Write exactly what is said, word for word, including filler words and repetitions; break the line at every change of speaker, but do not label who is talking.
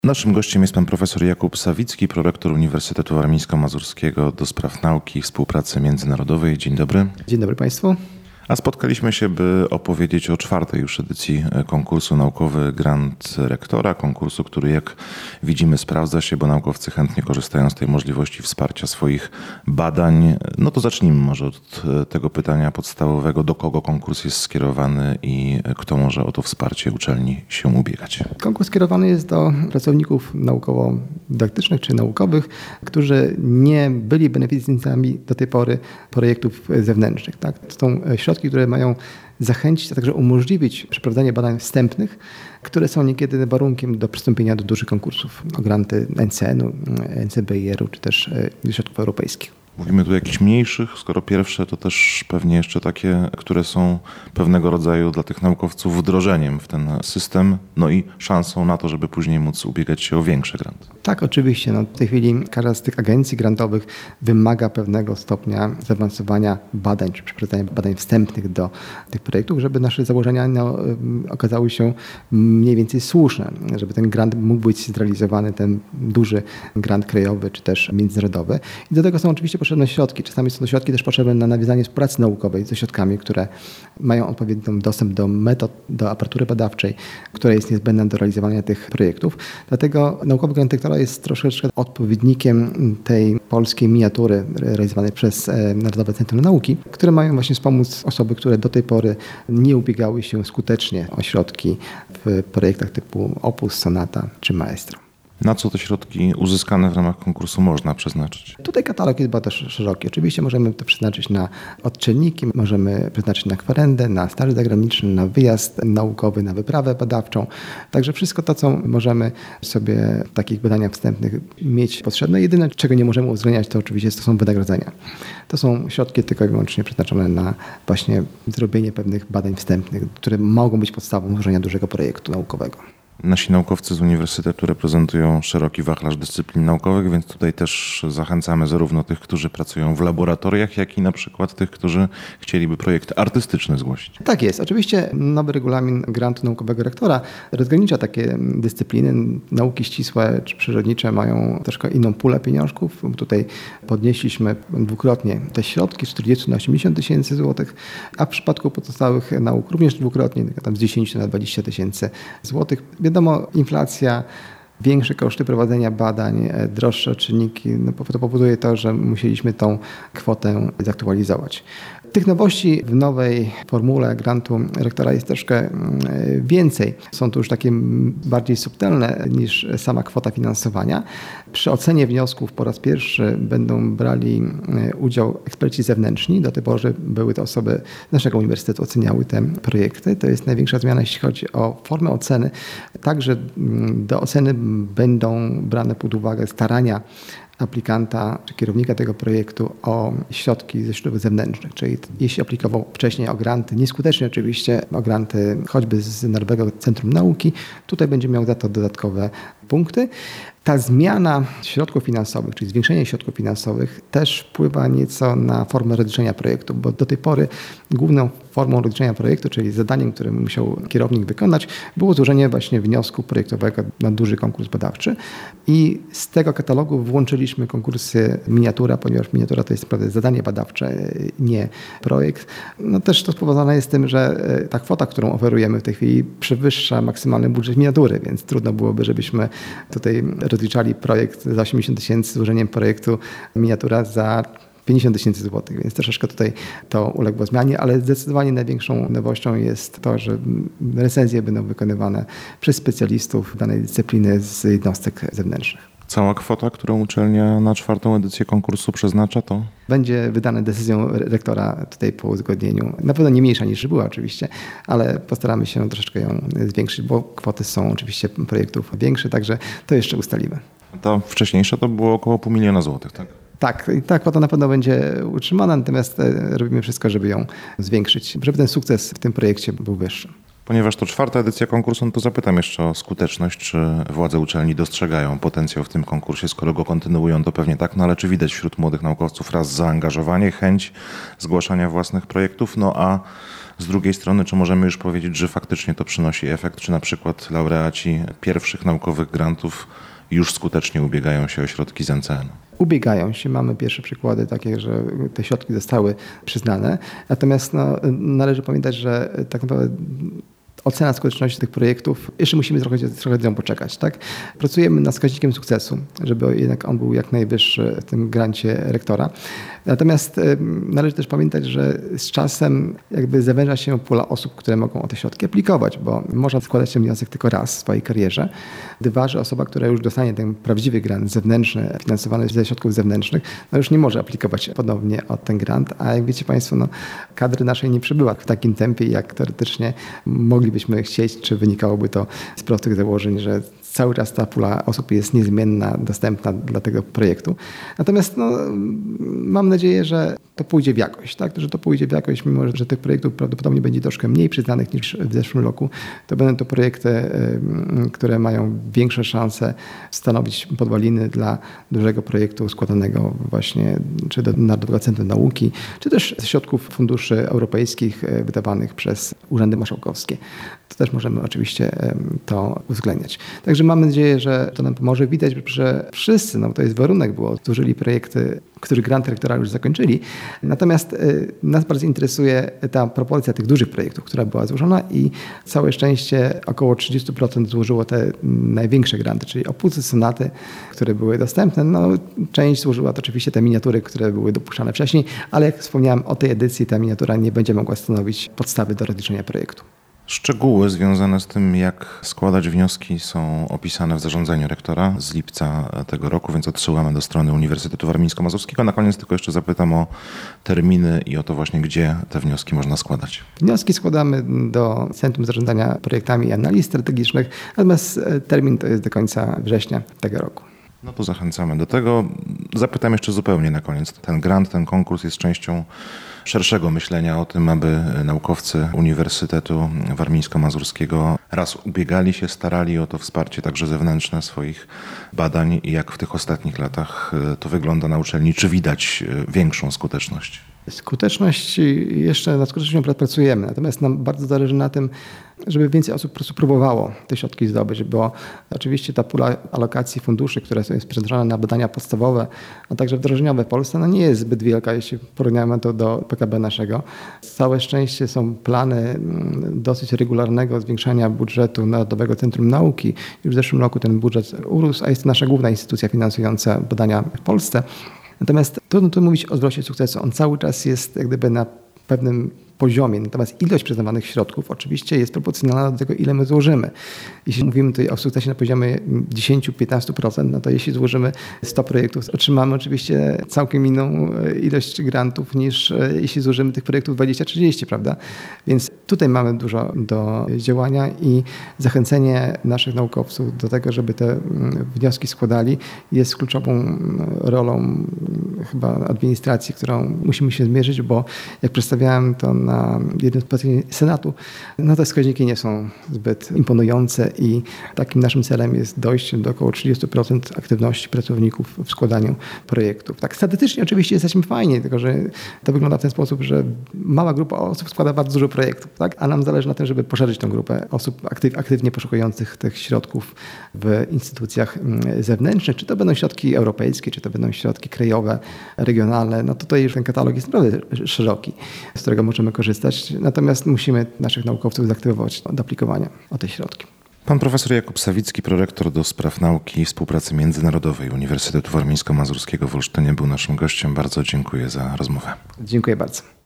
Naszym gościem jest pan profesor Jakub Sawicki, prorektor Uniwersytetu Warmińsko-Mazurskiego do spraw nauki i współpracy międzynarodowej. Dzień dobry.
Dzień dobry państwu.
A spotkaliśmy się, by opowiedzieć o czwartej już edycji konkursu Naukowy Grant Rektora. Konkursu, który jak widzimy sprawdza się, bo naukowcy chętnie korzystają z tej możliwości wsparcia swoich badań. No to zacznijmy może od tego pytania podstawowego. Do kogo konkurs jest skierowany i kto może o to wsparcie uczelni się ubiegać?
Konkurs skierowany jest do pracowników naukowo-dydaktycznych czy naukowych, którzy nie byli beneficjentami do tej pory projektów zewnętrznych. Tak? To są środki, które mają zachęcić, a także umożliwić przeprowadzenie badań wstępnych, które są niekiedy warunkiem do przystąpienia do dużych konkursów o granty N C N-u, N C B I R-u czy też środków europejskich.
Mówimy tu o jakichś mniejszych, skoro pierwsze to też pewnie jeszcze takie, które są pewnego rodzaju dla tych naukowców wdrożeniem w ten system, no i szansą na to, żeby później móc ubiegać się o większe granty.
Tak, oczywiście. No, w tej chwili każda z tych agencji grantowych wymaga pewnego stopnia zaawansowania badań, czy przeprowadzania badań wstępnych do tych projektów, żeby nasze założenia no, okazały się mniej więcej słuszne, żeby ten grant mógł być zrealizowany, ten duży grant krajowy, czy też międzynarodowy. I do tego są oczywiście potrzebne środki. Czasami są to środki też potrzebne na nawiązanie współpracy naukowej ze środkami, które mają odpowiedni dostęp do metod, do aparatury badawczej, która jest niezbędna do realizowania tych projektów. Dlatego Naukowy Grant Rektora jest troszeczkę odpowiednikiem tej polskiej miniatury realizowanej przez Narodowe Centrum Nauki, które mają właśnie wspomóc osoby, które do tej pory nie ubiegały się skutecznie o środki w projektach typu Opus, Sonata czy Maestro.
Na co te środki uzyskane w ramach konkursu można przeznaczyć?
Tutaj katalog jest bardzo szeroki. Oczywiście możemy to przeznaczyć na odczynniki, możemy przeznaczyć na kwerendę, na staż zagraniczny, na wyjazd naukowy, na wyprawę badawczą. Także wszystko to, co możemy sobie w takich badaniach wstępnych mieć potrzebne. Jedyne, czego nie możemy uwzględniać, to oczywiście to są wynagrodzenia. To są środki tylko i wyłącznie przeznaczone na właśnie zrobienie pewnych badań wstępnych, które mogą być podstawą tworzenia dużego projektu naukowego.
Nasi naukowcy z Uniwersytetu reprezentują szeroki wachlarz dyscyplin naukowych, więc tutaj też zachęcamy zarówno tych, którzy pracują w laboratoriach, jak i na przykład tych, którzy chcieliby projekt artystyczny zgłosić.
Tak jest. Oczywiście nowy regulamin grantu naukowego rektora rozgranicza takie dyscypliny. Nauki ścisłe czy przyrodnicze mają troszkę inną pulę pieniążków. Tutaj podnieśliśmy dwukrotnie te środki z czterdziestu na osiemdziesiąt tysięcy złotych, a w przypadku pozostałych nauk również dwukrotnie, tam z dziesięciu na dwadzieścia tysięcy złotych. Wiadomo, inflacja, większe koszty prowadzenia badań, droższe czynniki, no to powoduje to, że musieliśmy tą kwotę zaktualizować. Tych nowości w nowej formule grantu rektora jest troszkę więcej. Są to już takie bardziej subtelne niż sama kwota finansowania. Przy ocenie wniosków po raz pierwszy będą brali udział eksperci zewnętrzni. Do tej pory były to osoby z naszego uniwersytetu, oceniały te projekty. To jest największa zmiana, jeśli chodzi o formę oceny. Także do oceny będą brane pod uwagę starania aplikanta czy kierownika tego projektu o środki ze źródeł zewnętrznych, czyli jeśli aplikował wcześniej o granty, nieskutecznie oczywiście o granty choćby z Narodowego Centrum Nauki, tutaj będzie miał za to dodatkowe punkty. Ta zmiana środków finansowych, czyli zwiększenie środków finansowych też wpływa nieco na formę rozliczenia projektu, bo do tej pory główną formą rozliczenia projektu, czyli zadaniem, które musiał kierownik wykonać, było złożenie właśnie wniosku projektowego na duży konkurs badawczy i z tego katalogu włączyliśmy konkursy miniatura, ponieważ miniatura to jest naprawdę zadanie badawcze, nie projekt. No też to spowodowane jest tym, że ta kwota, którą oferujemy w tej chwili przewyższa maksymalny budżet miniatury, więc trudno byłoby, żebyśmy tutaj rozliczali projekt za osiemdziesiąt tysięcy, złożeniem projektu miniatura za pięćdziesiąt tysięcy złotych, więc troszeczkę tutaj to uległo zmianie, ale zdecydowanie największą nowością jest to, że recenzje będą wykonywane przez specjalistów danej dyscypliny z jednostek zewnętrznych.
Cała kwota, którą uczelnia na czwartą edycję konkursu przeznacza, to?
Będzie wydane decyzją rektora tutaj po uzgodnieniu. Na pewno nie mniejsza niż była oczywiście, ale postaramy się troszeczkę ją zwiększyć, bo kwoty są oczywiście projektów większe, także to jeszcze ustalimy.
Ta wcześniejsza to było około pół miliona złotych, tak?
Tak, i ta kwota na pewno będzie utrzymana, natomiast robimy wszystko, żeby ją zwiększyć, żeby ten sukces w tym projekcie był wyższy.
Ponieważ to czwarta edycja konkursu, no to zapytam jeszcze o skuteczność. Czy władze uczelni dostrzegają potencjał w tym konkursie? Skoro go kontynuują, to pewnie tak, no ale czy widać wśród młodych naukowców raz zaangażowanie, chęć zgłaszania własnych projektów, no a Z drugiej strony, czy możemy już powiedzieć, że faktycznie to przynosi efekt, czy na przykład laureaci pierwszych naukowych grantów już skutecznie ubiegają się o środki z N C N?
Ubiegają się. Mamy pierwsze przykłady takie, że te środki zostały przyznane. Natomiast no, należy pamiętać, że tak naprawdę ocena skuteczności tych projektów, jeszcze musimy trochę, trochę z nią poczekać. Tak? Pracujemy nad wskaźnikiem sukcesu, żeby jednak on był jak najwyższy w tym grancie rektora. Natomiast y, należy też pamiętać, że z czasem jakby zawęża się pula osób, które mogą o te środki aplikować, bo można składać ten wniosek tylko raz w swojej karierze. Dwa, że osoba, która już dostanie ten prawdziwy grant zewnętrzny, finansowany ze środków zewnętrznych, no już nie może aplikować ponownie o ten grant, a jak wiecie Państwo, no, kadry naszej nie przybyła w takim tempie, jak teoretycznie moglibyśmy chcieć, czy wynikałoby to z prostych założeń, że cały czas ta pula osób jest niezmienna, dostępna dla tego projektu. Natomiast no, mam nadzieję, że to pójdzie w jakość, tak? Że to pójdzie w jakość, mimo że tych projektów prawdopodobnie będzie troszkę mniej przyznanych niż w zeszłym roku. To będą to projekty, które mają większe szanse stanowić podwaliny dla dużego projektu składanego właśnie czy do Narodowego Centrum Nauki, czy też ze środków funduszy europejskich wydawanych przez urzędy marszałkowskie. To też możemy oczywiście to uwzględniać. Także mam nadzieję, że to nam pomoże. Widać, że wszyscy, no to jest warunek było, stworzyli projekty, których grant rektora już zakończyli. Natomiast y, nas bardzo interesuje ta proporcja tych dużych projektów, która była złożona i całe szczęście około trzydzieści procent złożyło te największe granty, czyli opusy, sonaty, które były dostępne. No, część złożyła to oczywiście te miniatury, które były dopuszczane wcześniej, ale jak wspomniałem, o tej edycji ta miniatura nie będzie mogła stanowić podstawy do rozliczenia projektu.
Szczegóły związane z tym, jak składać wnioski, są opisane w zarządzeniu rektora z lipca tego roku, więc odsyłamy do strony Uniwersytetu Warmińsko-Mazurskiego. Na koniec tylko jeszcze zapytam o terminy i o to właśnie, gdzie te wnioski można składać.
Wnioski składamy do Centrum Zarządzania Projektami i Analiz Strategicznych, natomiast termin to jest do końca września tego roku.
No to zachęcamy do tego. Zapytam jeszcze zupełnie na koniec. Ten grant, ten konkurs jest częścią szerszego myślenia o tym, aby naukowcy Uniwersytetu Warmińsko-Mazurskiego raz ubiegali się, starali o to wsparcie także zewnętrzne swoich badań i jak w tych ostatnich latach to wygląda na uczelni. Czy widać większą skuteczność?
Skuteczność, jeszcze nad skutecznością pracujemy, natomiast nam bardzo zależy na tym, żeby więcej osób po prostu próbowało te środki zdobyć, bo oczywiście ta pula alokacji funduszy, która jest przeznaczona na badania podstawowe, a także wdrożeniowe w Polsce, no nie jest zbyt wielka, jeśli porównamy to do P K B naszego. Całe szczęście są plany dosyć regularnego zwiększania budżetu Narodowego Centrum Nauki. Już w zeszłym roku ten budżet urósł, a jest to nasza główna instytucja finansująca badania w Polsce. Natomiast trudno tu mówić o wzroście sukcesu. On cały czas jest jak gdyby na pewnym poziomie. Natomiast ilość przyznawanych środków oczywiście jest proporcjonalna do tego, ile my złożymy. Jeśli mówimy tutaj o sukcesie na poziomie dziesięć do piętnastu procent, no to jeśli złożymy sto projektów, otrzymamy oczywiście całkiem inną ilość grantów niż jeśli złożymy tych projektów dwadzieścia trzydzieści, prawda? Więc tutaj mamy dużo do działania i zachęcenie naszych naukowców do tego, żeby te wnioski składali, jest kluczową rolą chyba administracji, którą musimy się zmierzyć, bo jak przedstawiałem to na na jednym z posiedzeń Senatu, no te wskaźniki nie są zbyt imponujące i takim naszym celem jest dojście do około trzydziestu procent aktywności pracowników w składaniu projektów. Tak statystycznie oczywiście jesteśmy fajni, tylko że to wygląda w ten sposób, że mała grupa osób składa bardzo dużo projektów, tak? A nam zależy na tym, żeby poszerzyć tę grupę osób aktyw, aktywnie poszukujących tych środków w instytucjach zewnętrznych, czy to będą środki europejskie, czy to będą środki krajowe, regionalne. No tutaj już ten katalog jest naprawdę szeroki, z którego możemy korzystać, natomiast musimy naszych naukowców zaktywować do aplikowania o te środki.
Pan profesor Jakub Sawicki, prorektor do spraw nauki i współpracy międzynarodowej Uniwersytetu Warmińsko-Mazurskiego w Olsztynie był naszym gościem. Bardzo dziękuję za rozmowę.
Dziękuję bardzo.